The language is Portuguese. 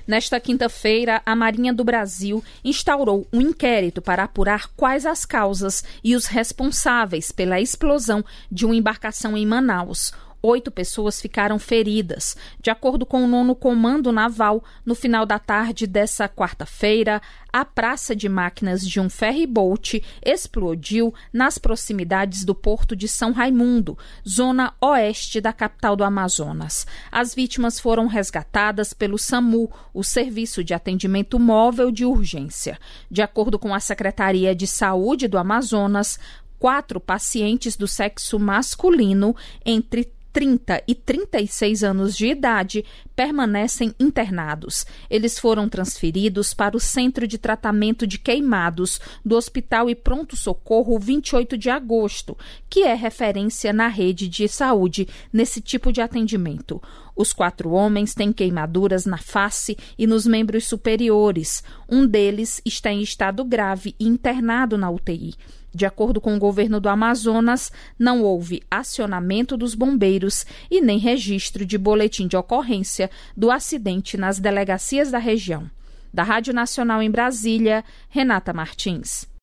Nesta quinta-feira, a Marinha do Brasil instaurou um inquérito para apurar quais as causas e os responsáveis pela explosão de uma embarcação em Manaus. 8 pessoas ficaram feridas. De acordo com o 9º Comando Naval, no final da tarde dessa quarta-feira, a praça de máquinas de um ferry-boat explodiu nas proximidades do porto de São Raimundo, zona oeste da capital do Amazonas. As vítimas foram resgatadas pelo SAMU, o Serviço de Atendimento Móvel de Urgência. De acordo com a Secretaria de Saúde do Amazonas, 4 pacientes do sexo masculino entre 30 e 36 anos de idade permanecem internados. Eles foram transferidos para o Centro de Tratamento de Queimados do Hospital e Pronto Socorro 28 de agosto, que é referência na rede de saúde nesse tipo de atendimento. Os 4 homens têm queimaduras na face e nos membros superiores. Um deles está em estado grave e internado na UTI. De acordo com o governo do Amazonas, não houve acionamento dos bombeiros e nem registro de boletim de ocorrência do acidente nas delegacias da região. Da Rádio Nacional em Brasília, Renata Martins.